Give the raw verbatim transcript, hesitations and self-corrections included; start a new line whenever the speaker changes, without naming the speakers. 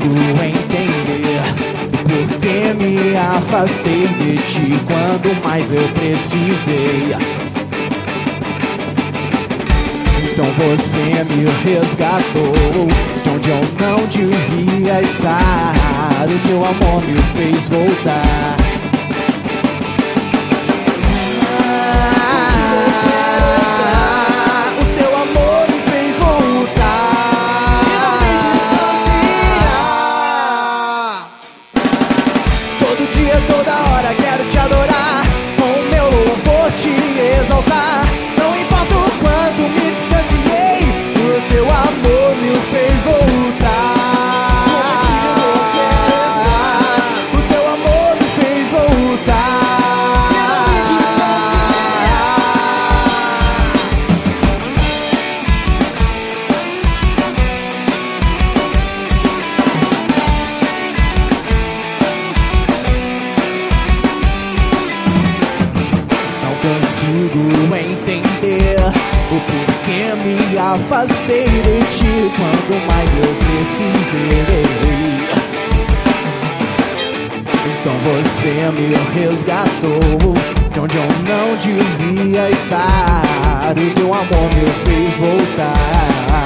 entender por que me afastei de ti quando mais eu precisei. Então você me resgatou de onde eu não devia estar. O teu amor me fez voltar. Toda hora quero te adorar, com o meu louvor te exaltar. Não importa o quanto me distanciei, o teu amor me fez voltar. Contigo eu quero estar, o teu amor me fez voltar. Quero me distanciar. Consigo entender o porquê me afastei de ti quando mais eu precisei. Então você me resgatou de onde eu não devia estar. O teu amor me fez voltar.